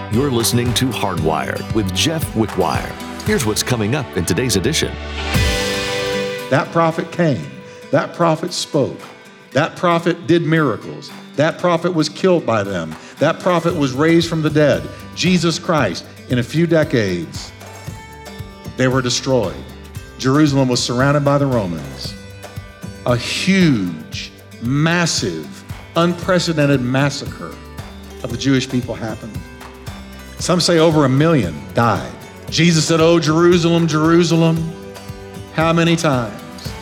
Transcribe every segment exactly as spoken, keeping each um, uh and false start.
You're listening to Hardwired with Jeff Wickwire. Here's what's coming up in today's edition. That prophet came. That prophet spoke. That prophet did miracles. That prophet was killed by them. That prophet was raised from the dead. Jesus Christ. In a few decades, they were destroyed. Jerusalem was surrounded by the Romans. A huge, massive, unprecedented massacre of the Jewish people happened. Some say over a million died. Jesus said, "Oh, Jerusalem, Jerusalem, how many times?"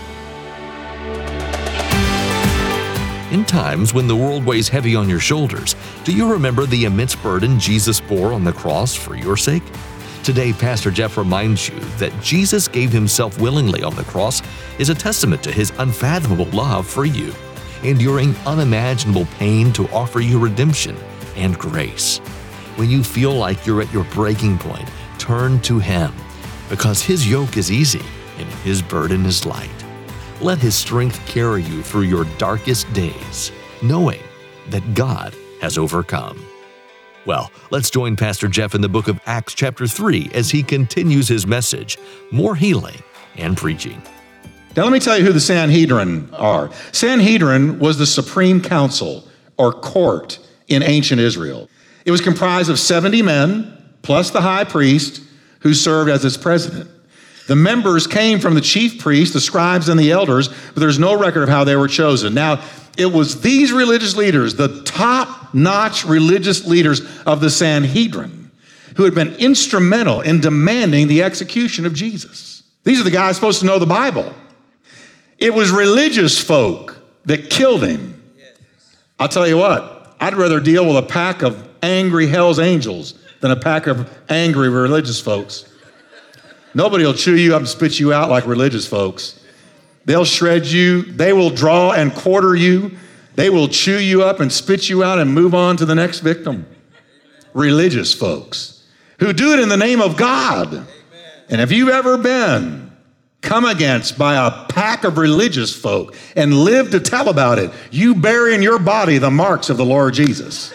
In times when the world weighs heavy on your shoulders, do you remember the immense burden Jesus bore on the cross for your sake? Today, Pastor Jeff reminds you that Jesus gave himself willingly on the cross is a testament to his unfathomable love for you, enduring unimaginable pain to offer you redemption and grace. When you feel like you're at your breaking point, turn to him, because his yoke is easy and his burden is light. Let his strength carry you through your darkest days, knowing that God has overcome. Well, let's join Pastor Jeff in the book of Acts chapter three as he continues his message, more healing and preaching. Now let me tell you who the Sanhedrin are. Sanhedrin was the supreme council or court in ancient Israel. It was comprised of seventy men plus the high priest who served as its president. The members came from the chief priests, the scribes, and the elders, but there's no record of how they were chosen. Now, it was these religious leaders, the top-notch religious leaders of the Sanhedrin, who had been instrumental in demanding the execution of Jesus. These are the guys supposed to know the Bible. It was religious folk that killed him. I'll tell you what, I'd rather deal with a pack of angry Hell's Angels than a pack of angry religious folks. Nobody will chew you up and spit you out like religious folks. They'll shred you. They will draw and quarter you. They will chew you up and spit you out and move on to the next victim. Religious folks who do it in the name of God. And if you've ever been come against by a pack of religious folk and live to tell about it, you bear in your body the marks of the Lord Jesus.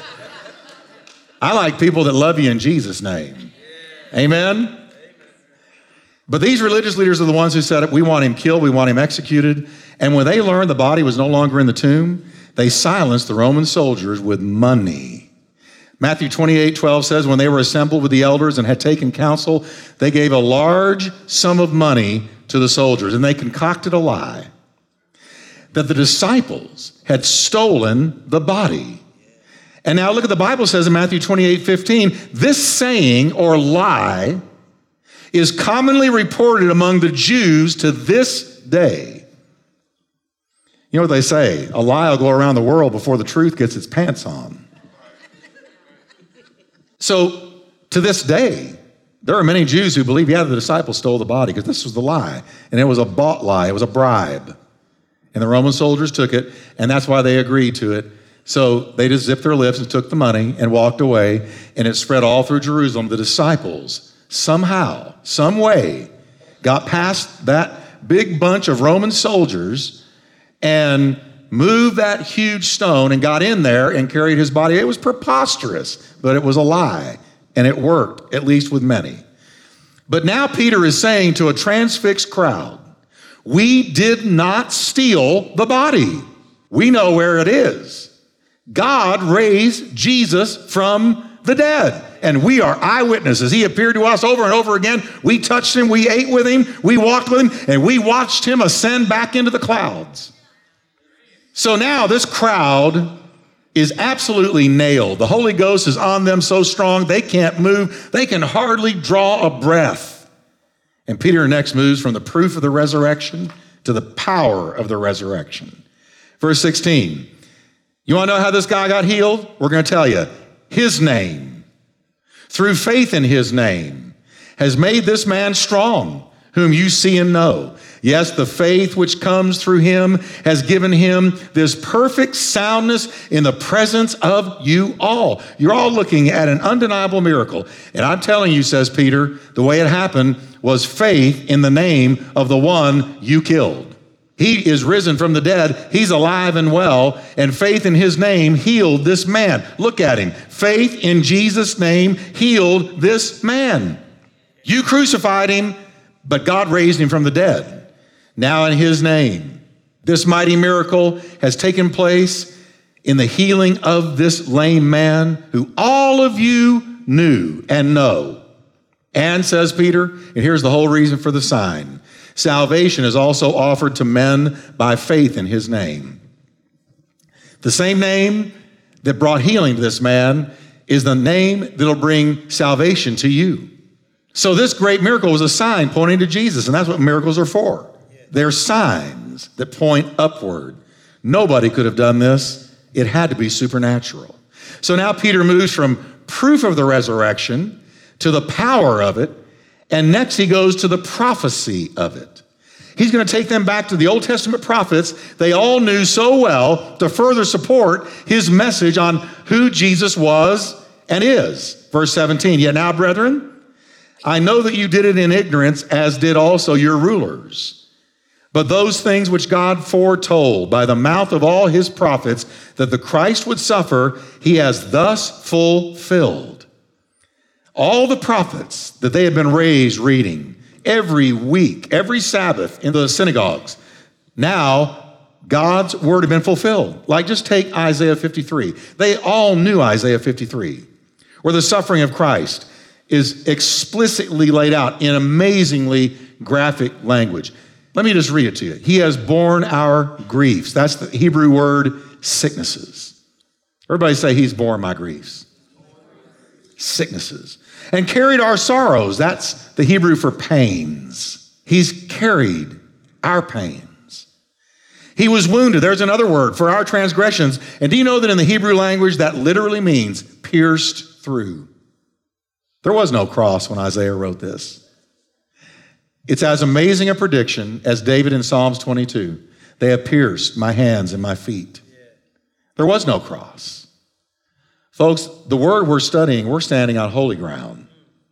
I like people that love you in Jesus' name. Amen. But these religious leaders are the ones who said, we want him killed, we want him executed. And when they learned the body was no longer in the tomb, they silenced the Roman soldiers with money. Matthew twenty-eight twelve says, when they were assembled with the elders and had taken counsel, they gave a large sum of money to the soldiers, and they concocted a lie that the disciples had stolen the body. And now look at the Bible says in Matthew twenty-eight fifteen, this saying or lie is commonly reported among the Jews to this day. You know what they say? A lie will go around the world before the truth gets its pants on. So to this day, there are many Jews who believe, yeah, the disciples stole the body because this was the lie. And it was a bought lie. It was a bribe. And the Roman soldiers took it, and that's why they agreed to it. So they just zipped their lips and took the money and walked away, and it spread all through Jerusalem. The disciples somehow, some way, got past that big bunch of Roman soldiers and moved that huge stone and got in there and carried his body. It was preposterous, but it was a lie, and it worked, at least with many. But now Peter is saying to a transfixed crowd, we did not steal the body. We know where it is. God raised Jesus from the dead. And we are eyewitnesses. He appeared to us over and over again. We touched him, we ate with him, we walked with him, and we watched him ascend back into the clouds. So now this crowd is absolutely nailed. The Holy Ghost is on them so strong they can't move. They can hardly draw a breath. And Peter next moves from the proof of the resurrection to the power of the resurrection. Verse sixteen, you want to know how this guy got healed? We're going to tell you. His name, through faith in his name, has made this man strong, whom you see and know. Yes, the faith which comes through him has given him this perfect soundness in the presence of you all. You're all looking at an undeniable miracle. And I'm telling you, says Peter, the way it happened was faith in the name of the one you killed. He is risen from the dead. He's alive and well, and faith in his name healed this man. Look at him. Faith in Jesus' name healed this man. You crucified him, but God raised him from the dead. Now in his name, this mighty miracle has taken place in the healing of this lame man who all of you knew and know. And, says Peter, and here's the whole reason for the sign, salvation is also offered to men by faith in his name. The same name that brought healing to this man is the name that'll bring salvation to you. So this great miracle was a sign pointing to Jesus, and that's what miracles are for. They're signs that point upward. Nobody could have done this. It had to be supernatural. So now Peter moves from proof of the resurrection to the power of it, and next he goes to the prophecy of it. He's going to take them back to the Old Testament prophets they all knew so well to further support his message on who Jesus was and is. Verse seventeen, yet now, brethren, I know that you did it in ignorance, as did also your rulers. But those things which God foretold by the mouth of all his prophets that the Christ would suffer, he has thus fulfilled. All the prophets that they had been raised reading every week, every Sabbath in the synagogues, now God's word had been fulfilled. Like just take Isaiah fifty-three. They all knew Isaiah fifty-three, where the suffering of Christ is explicitly laid out in amazingly graphic language. Let me just read it to you. He has borne our griefs. That's the Hebrew word sicknesses. Everybody say, he's borne my griefs. Sicknesses. And carried our sorrows. That's the Hebrew for pains. He's carried our pains. He was wounded. There's another word for our transgressions. And do you know that in the Hebrew language that literally means pierced through? There was no cross when Isaiah wrote this. It's as amazing a prediction as David in Psalms twenty-two. They have pierced my hands and my feet. There was no cross. Folks, the word we're studying, we're standing on holy ground.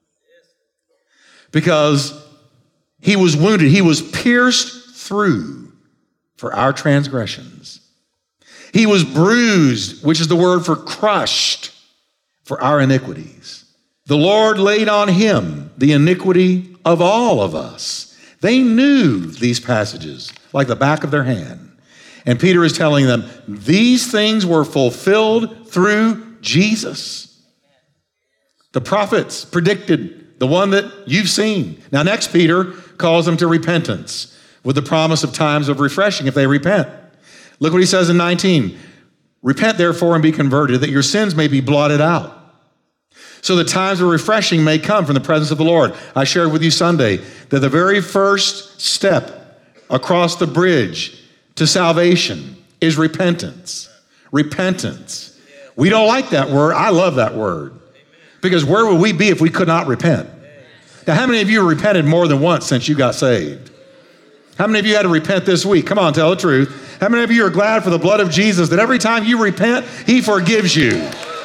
Because he was wounded, he was pierced through for our transgressions. He was bruised, which is the word for crushed, for our iniquities. The Lord laid on him the iniquity of all of us. They knew these passages like the back of their hand. And Peter is telling them, these things were fulfilled through Jesus. The prophets predicted the one that you've seen. Now next, Peter calls them to repentance with the promise of times of refreshing if they repent. Look what he says in nineteen. Repent therefore and be converted, that your sins may be blotted out, so that times of refreshing may come from the presence of the Lord. I shared with you Sunday that the very first step across the bridge to salvation is repentance. Repentance. We don't like that word. I love that word. Because where would we be if we could not repent? Now, how many of you repented more than once since you got saved? How many of you had to repent this week? Come on, tell the truth. How many of you are glad for the blood of Jesus that every time you repent, he forgives you?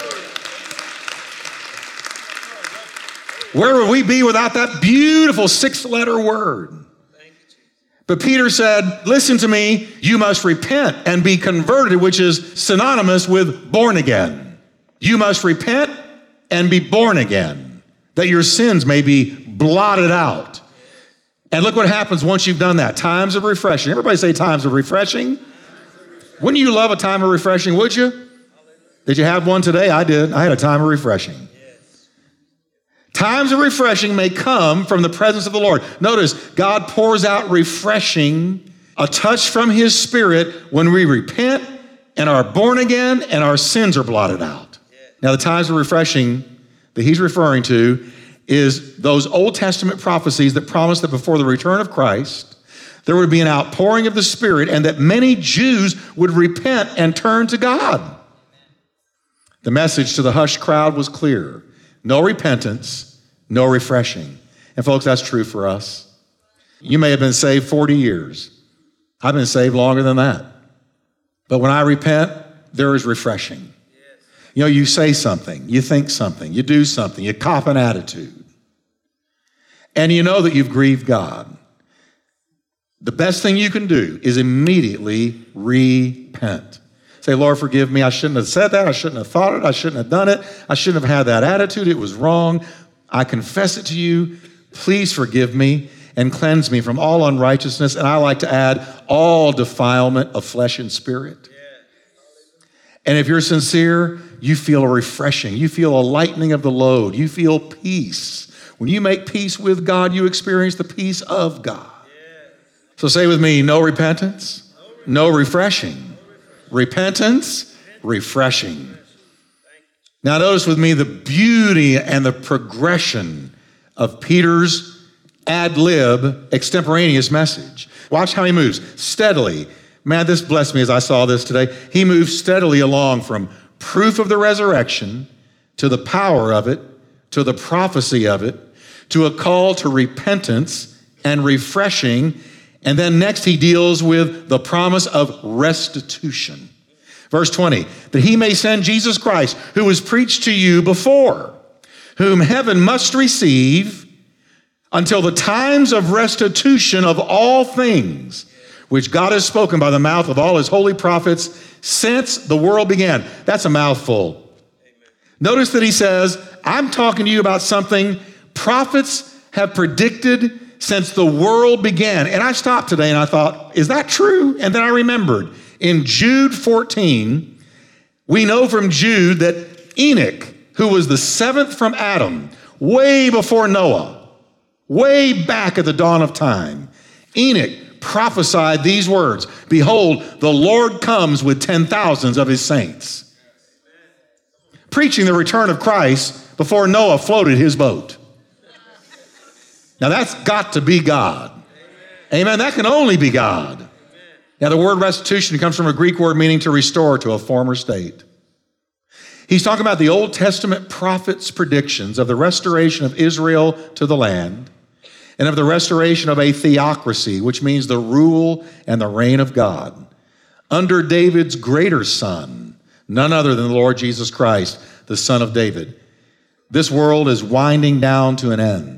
Where would we be without that beautiful six-letter word? But Peter said, listen to me, you must repent and be converted, which is synonymous with born again. You must repent and be born again, that your sins may be blotted out. And look what happens once you've done that. Times of refreshing. Everybody say times of refreshing. Wouldn't you love a time of refreshing, would you? Did you have one today? I did. I had a time of refreshing. Times of refreshing may come from the presence of the Lord. Notice, God pours out refreshing, a touch from his Spirit when we repent and are born again and our sins are blotted out. Now, the times of refreshing that he's referring to is those Old Testament prophecies that promised that before the return of Christ, there would be an outpouring of the Spirit and that many Jews would repent and turn to God. The message to the hushed crowd was clear. No repentance, no refreshing. And folks, that's true for us. You may have been saved forty years. I've been saved longer than that. But when I repent, there is refreshing. You know, you say something, you think something, you do something, you cop an attitude. And you know that you've grieved God. the best thing you can do is immediately repent. Say, Lord, forgive me. I shouldn't have said that. I shouldn't have thought it. I shouldn't have done it. I shouldn't have had that attitude. It was wrong. I confess it to you. Please forgive me and cleanse me from all unrighteousness. And I like to add all defilement of flesh and spirit. And if you're sincere, you feel a refreshing. You feel a lightening of the load. You feel peace. When you make peace with God, you experience the peace of God. So say with me, no repentance, no refreshing. Repentance, refreshing. Now notice with me the beauty and the progression of Peter's ad lib extemporaneous message. Watch how he moves steadily. Man, this blessed me as I saw this today. He moves steadily along from proof of the resurrection to the power of it, to the prophecy of it, to a call to repentance and refreshing. And then next he deals with the promise of restitution. Verse twenty, that he may send Jesus Christ, who was preached to you before, whom heaven must receive until the times of restitution of all things, which God has spoken by the mouth of all his holy prophets since the world began. That's a mouthful. Amen. Notice that he says, I'm talking to you about something prophets have predicted since the world began. And I stopped today and I thought, is that true? And then I remembered in Jude fourteen, we know from Jude that Enoch, who was the seventh from Adam, way before Noah, way back at the dawn of time, Enoch prophesied these words, behold, the Lord comes with ten thousands of his saints. Preaching the return of Christ before Noah floated his boat. Now that's got to be God. Amen. That can only be God. Now the word restitution comes from a Greek word meaning to restore to a former state. He's talking about the Old Testament prophets' predictions of the restoration of Israel to the land and of the restoration of a theocracy, which means the rule and the reign of God, under David's greater son, none other than the Lord Jesus Christ, the Son of David. This world is winding down to an end.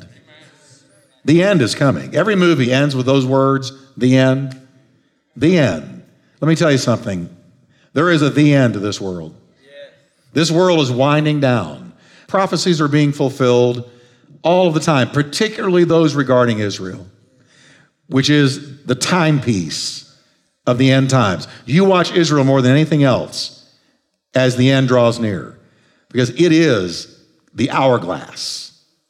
The end is coming. Every movie ends with those words, the end, the end. Let me tell you something. There is a the end to this world. This world is winding down. Prophecies are being fulfilled all of the time, particularly those regarding Israel, which is the timepiece of the end times. You watch Israel more than anything else as the end draws near, because it is the hourglass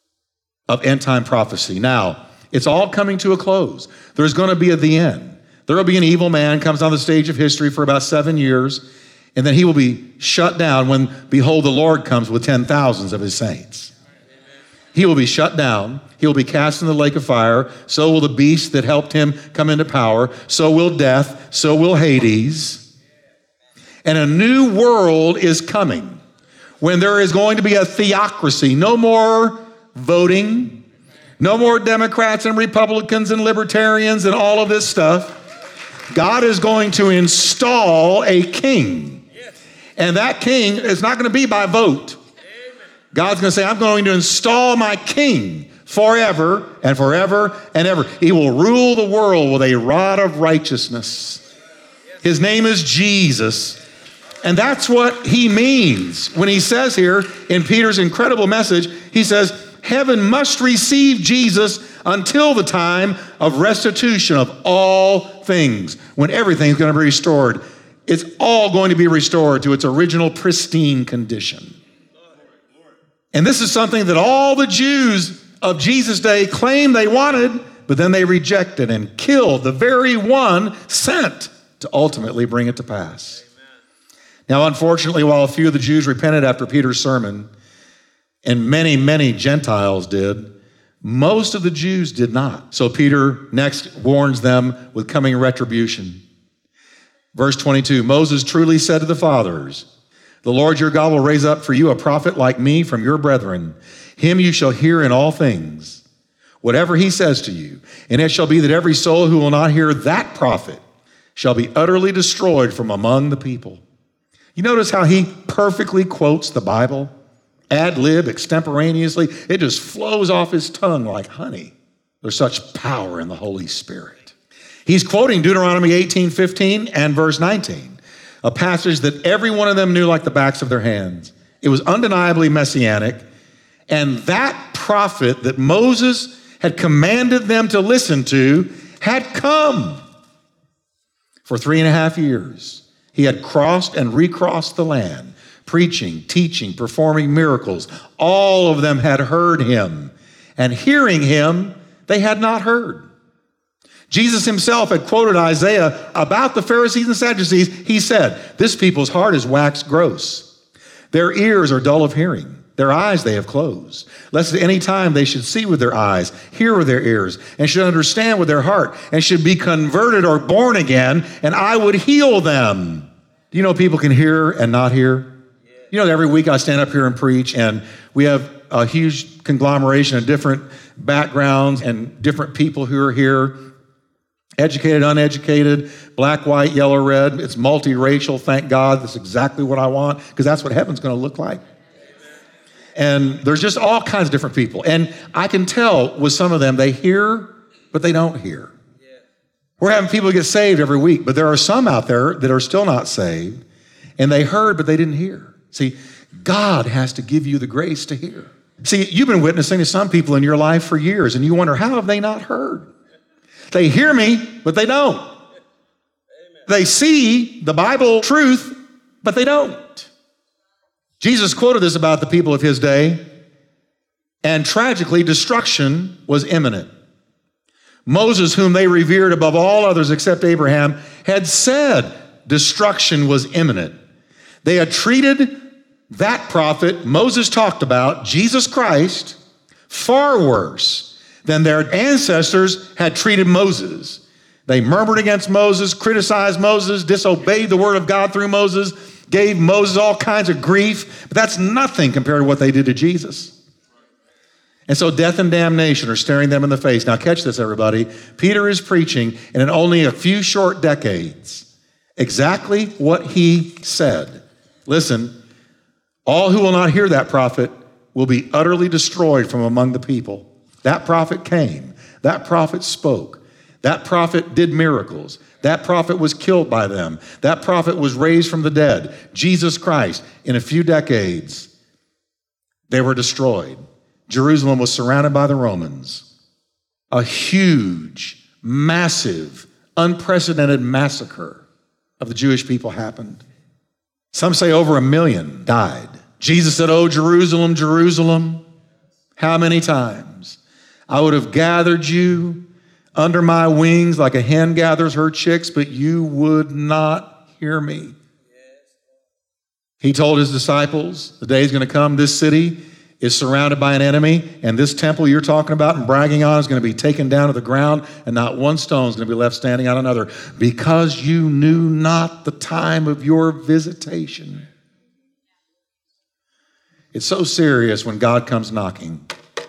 of end time prophecy. Now, it's all coming to a close. There's going to be at the end. There will be an evil man comes on the stage of history for about seven years, and then he will be shut down when, behold, the Lord comes with ten thousands of his saints. He will be shut down. He will be cast in the lake of fire. So will the beast that helped him come into power. So will death. So will Hades. And a new world is coming when there is going to be a theocracy. No more voting. No more Democrats and Republicans and libertarians and all of this stuff. God is going to install a king. And that king is not going to be by vote. God's going to say, I'm going to install my king forever and forever and ever. He will rule the world with a rod of righteousness. His name is Jesus. And that's what he means when he says here in Peter's incredible message, he says, heaven must receive Jesus until the time of restitution of all things, when everything's going to be restored. It's all going to be restored to its original pristine condition. And this is something that all the Jews of Jesus' day claimed they wanted, but then they rejected and killed the very one sent to ultimately bring it to pass. Amen. Now, unfortunately, while a few of the Jews repented after Peter's sermon, and many, many Gentiles did, most of the Jews did not. So Peter next warns them with coming retribution. Verse twenty-two, Moses truly said to the fathers, the Lord your God will raise up for you a prophet like me from your brethren. Him you shall hear in all things, whatever he says to you. And it shall be that every soul who will not hear that prophet shall be utterly destroyed from among the people. You notice how he perfectly quotes the Bible? Ad lib, extemporaneously. It just flows off his tongue like honey. There's such power in the Holy Spirit. He's quoting Deuteronomy eighteen fifteen and verse nineteen, a passage that every one of them knew like the backs of their hands. It was undeniably messianic, and that prophet that Moses had commanded them to listen to had come. For three and a half years, he had crossed and recrossed the land, preaching, teaching, performing miracles. All of them had heard him, and hearing him, they had not heard. Jesus himself had quoted Isaiah about the Pharisees and Sadducees. He said, "This people's heart is waxed gross. Their ears are dull of hearing. Their eyes they have closed, lest at any time they should see with their eyes, hear with their ears, and should understand with their heart, and should be converted or born again, and I would heal them." Do you know people can hear and not hear? You know, every week I stand up here and preach, and we have a huge conglomeration of different backgrounds and different people who are here. Educated, uneducated, black, white, yellow, red. It's multiracial, thank God. That's exactly what I want, because that's what heaven's going to look like. And there's just all kinds of different people. And I can tell with some of them, they hear, but they don't hear. We're having people get saved every week, but there are some out there that are still not saved, and they heard, but they didn't hear. See, God has to give you the grace to hear. See, you've been witnessing to some people in your life for years, and you wonder, how have they not heard? They hear me, but they don't. Amen. They see the Bible truth, but they don't. Jesus quoted this about the people of his day, and tragically, destruction was imminent. Moses, whom they revered above all others except Abraham, had said destruction was imminent. They had treated that prophet Moses talked about, Jesus Christ, far worse than their ancestors had treated Moses. They murmured against Moses, criticized Moses, disobeyed the word of God through Moses, gave Moses all kinds of grief, but that's nothing compared to what they did to Jesus. And so death and damnation are staring them in the face. Now catch this, everybody. Peter is preaching, and in only a few short decades, exactly what he said. Listen, all who will not hear that prophet will be utterly destroyed from among the people. That prophet came. That prophet spoke. That prophet did miracles. That prophet was killed by them. That prophet was raised from the dead. Jesus Christ, in a few decades, they were destroyed. Jerusalem was surrounded by the Romans. A huge, massive, unprecedented massacre of the Jewish people happened. Some say over a million died. Jesus said, "Oh, Jerusalem, Jerusalem, how many times I would have gathered you under my wings like a hen gathers her chicks, but you would not hear me." He told his disciples, the day is going to come, this city is surrounded by an enemy, and this temple you're talking about and bragging on is going to be taken down to the ground, and not one stone is going to be left standing on another, because you knew not the time of your visitation. It's so serious when God comes knocking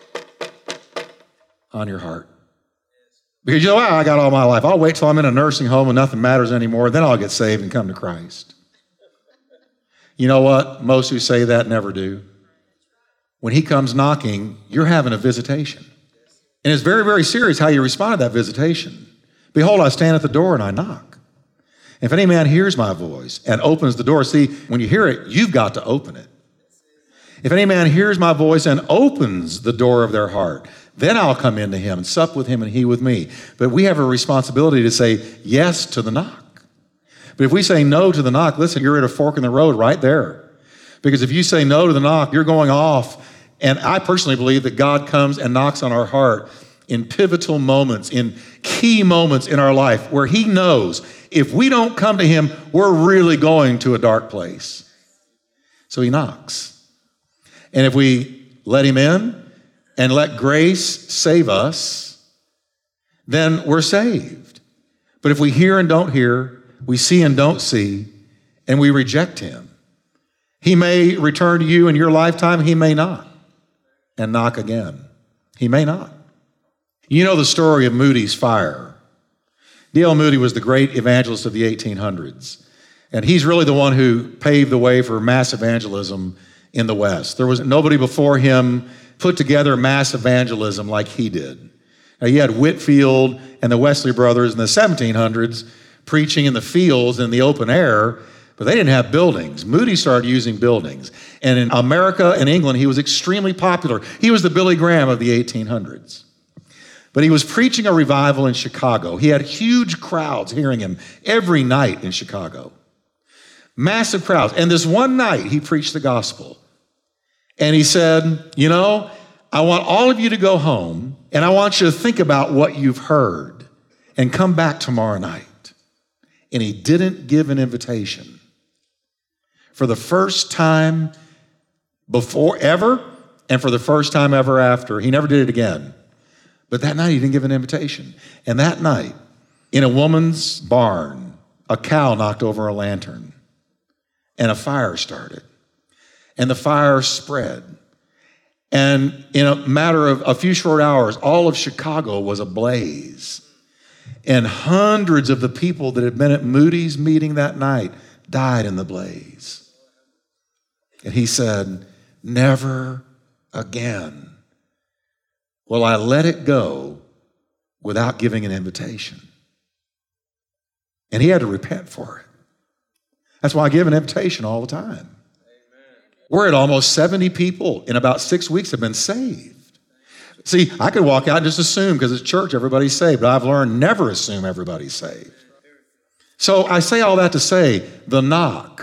on your heart. Because you know, well, I got all my life. I'll wait till I'm in a nursing home and nothing matters anymore. Then I'll get saved and come to Christ. You know what? Most who say that never do. When he comes knocking, you're having a visitation. And it's very, very serious how you respond to that visitation. Behold, I stand at the door and I knock. If any man hears my voice and opens the door, see, when you hear it, you've got to open it. If any man hears my voice and opens the door of their heart, then I'll come into him and sup with him and he with me. But we have a responsibility to say yes to the knock. But if we say no to the knock, listen, you're at a fork in the road right there. Because if you say no to the knock, you're going off. And I personally believe that God comes and knocks on our heart in pivotal moments, in key moments in our life where he knows if we don't come to him, we're really going to a dark place. So he knocks. And if we let him in and let grace save us, then we're saved. But if we hear and don't hear, we see and don't see, and we reject him, he may return to you in your lifetime, he may not, and knock again. He may not. You know the story of Moody's fire. D L Moody was the great evangelist of the eighteen hundreds, and he's really the one who paved the way for mass evangelism in the West. There was nobody before him put together mass evangelism like he did. Now, you had Whitefield and the Wesley brothers in the seventeen hundreds preaching in the fields in the open air, but they didn't have buildings. Moody started using buildings. And in America and England, he was extremely popular. He was the Billy Graham of the eighteen hundreds. But he was preaching a revival in Chicago. He had huge crowds hearing him every night in Chicago. Massive crowds. And this one night, he preached the gospel. And he said, you know, I want all of you to go home, and I want you to think about what you've heard and come back tomorrow night. And he didn't give an invitation. For the first time before ever, and for the first time ever after, he never did it again. But that night, he didn't give an invitation. And that night, in a woman's barn, a cow knocked over a lantern, and a fire started. And the fire spread. And in a matter of a few short hours, all of Chicago was ablaze. And hundreds of the people that had been at Moody's meeting that night died in the blaze. And he said, never again will I let it go without giving an invitation. And he had to repent for it. That's why I give an invitation all the time. Amen. We're at almost seventy people in about six weeks have been saved. See, I could walk out and just assume because it's church, everybody's saved, but I've learned never assume everybody's saved. So I say all that to say the knock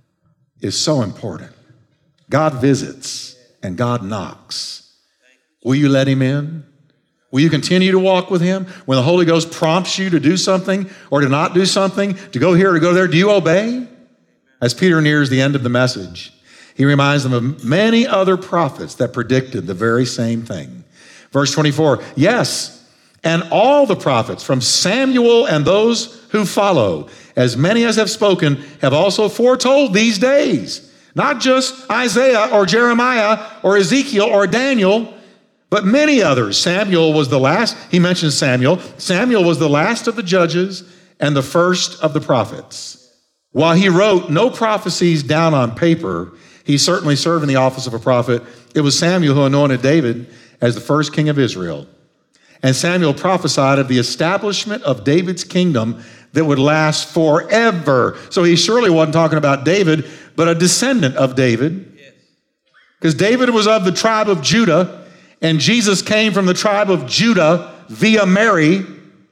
is so important. God visits and God knocks. Will you let him in? Will you continue to walk with him? When the Holy Ghost prompts you to do something or to not do something, to go here or to go there, do you obey? As Peter nears the end of the message, he reminds them of many other prophets that predicted the very same thing. Verse twenty-four, yes, and all the prophets from Samuel and those who follow, as many as have spoken, have also foretold these days. Not just Isaiah or Jeremiah or Ezekiel or Daniel, but many others. Samuel was the last. He mentions Samuel. Samuel was the last of the judges and the first of the prophets. While he wrote no prophecies down on paper, he certainly served in the office of a prophet. It was Samuel who anointed David as the first king of Israel. And Samuel prophesied of the establishment of David's kingdom that would last forever. So he surely wasn't talking about David, but a descendant of David. Because David was of the tribe of Judah, and Jesus came from the tribe of Judah via Mary.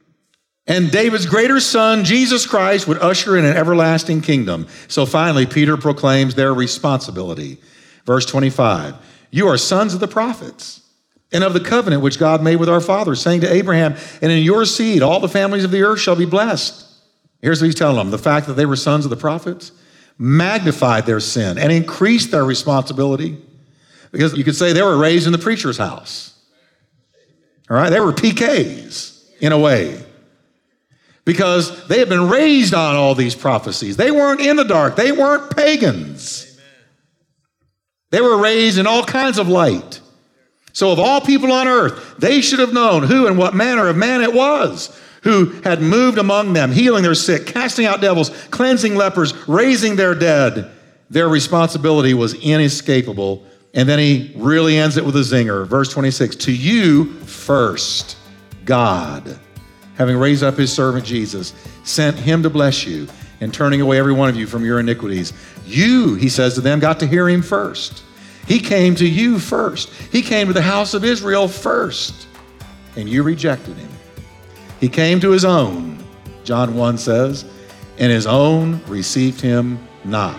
And David's greater son, Jesus Christ, would usher in an everlasting kingdom. So finally, Peter proclaims their responsibility. Verse twenty-five, you are sons of the prophets and of the covenant which God made with our fathers, saying to Abraham, and in your seed all the families of the earth shall be blessed. Here's what he's telling them. The fact that they were sons of the prophets magnified their sin and increased their responsibility. Because you could say they were raised in the preacher's house. All right, they were P Ks in a way. Because they had been raised on all these prophecies. They weren't in the dark. They weren't pagans. Amen. They were raised in all kinds of light. So of all people on earth, they should have known who and what manner of man it was who had moved among them, healing their sick, casting out devils, cleansing lepers, raising their dead. Their responsibility was inescapable. And then he really ends it with a zinger. Verse twenty-six, to you first, God, having raised up his servant Jesus, sent him to bless you and turning away every one of you from your iniquities. You, he says to them, got to hear him first. He came to you first. He came to the house of Israel first, and you rejected him. He came to his own, John one says, and his own received him not.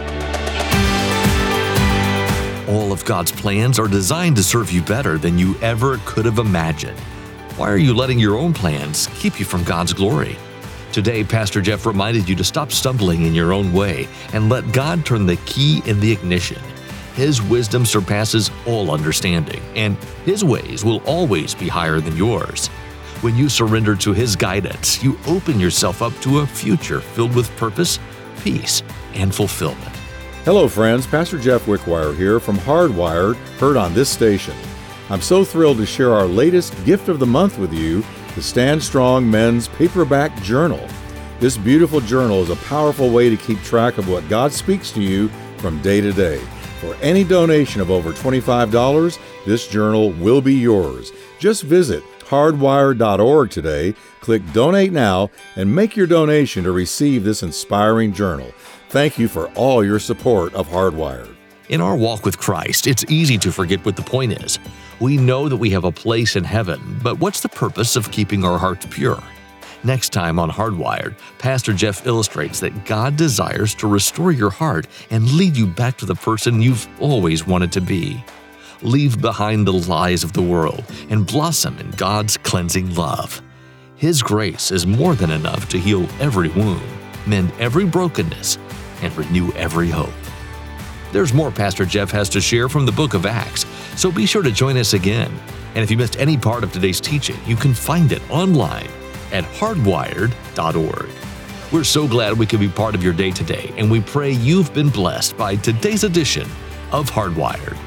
All of God's plans are designed to serve you better than you ever could have imagined. Why are you letting your own plans keep you from God's glory? Today, Pastor Jeff reminded you to stop stumbling in your own way and let God turn the key in the ignition. His wisdom surpasses all understanding, and his ways will always be higher than yours. When you surrender to his guidance, you open yourself up to a future filled with purpose, peace, and fulfillment. Hello, friends. Pastor Jeff Wickwire here from Hardwired, heard on this station. I'm so thrilled to share our latest gift of the month with you, the Stand Strong Men's Paperback Journal. This beautiful journal is a powerful way to keep track of what God speaks to you from day to day. For any donation of over twenty-five dollars, this journal will be yours. Just visit hardwired dot org today, click Donate Now, and make your donation to receive this inspiring journal. Thank you for all your support of Hardwired. In our walk with Christ, it's easy to forget what the point is. We know that we have a place in heaven, but what's the purpose of keeping our hearts pure? Next time on Hardwired, Pastor Jeff illustrates that God desires to restore your heart and lead you back to the person you've always wanted to be. Leave behind the lies of the world and blossom in God's cleansing love. His grace is more than enough to heal every wound, mend every brokenness, and renew every hope. There's more Pastor Jeff has to share from the book of Acts, so be sure to join us again. And if you missed any part of today's teaching, you can find it online at hardwired dot org. We're so glad we could be part of your day today, and we pray you've been blessed by today's edition of Hardwired.